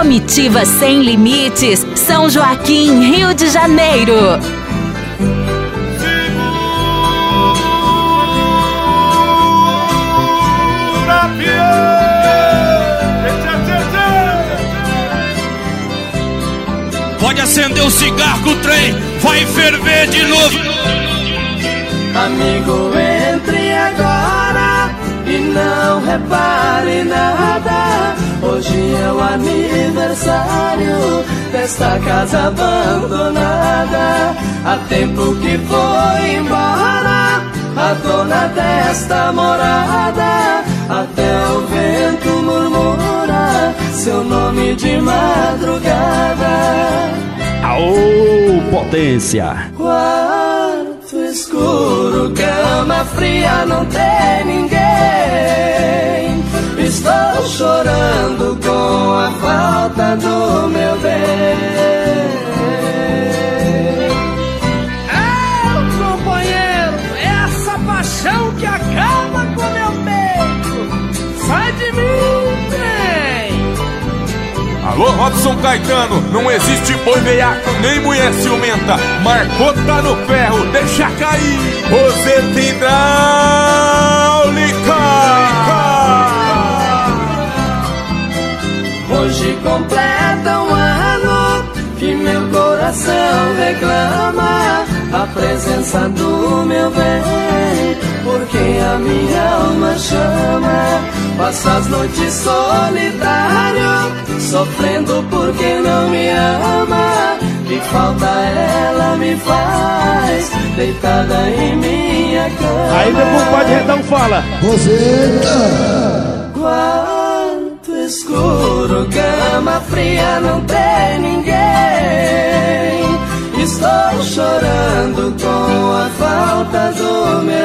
Comitiva Sem Limites, São Joaquim, Rio de Janeiro. Pode acender o cigarro que o trem vai ferver de novo. Amigo, entre agora e não repare nada. Hoje é o aniversário desta casa abandonada. Há tempo que foi embora a dona desta morada. Até o vento murmura seu nome de madrugada. Aô, potência! Quarto escuro, cama fria, não tem ninguém. Estou chorando com a falta do meu bem. Companheiro, essa paixão que acaba com meu peito. Sai de mim, trem. Alô, Robson Caetano, não existe boi veiaco nem mulher ciumenta. Marcou, tá no ferro, deixa cair. Roseta hidráulica. Hoje completa um ano que meu coração reclama a presença do meu bem, porque a minha alma chama. Passo as noites solitário, sofrendo por quem não me ama. Que falta ela me faz, deitada em minha cama. Aí meu compadre Redão fala: Roseta. Quarto escuro, cama fria, não tem ninguém. Estou chorando com a falta do meu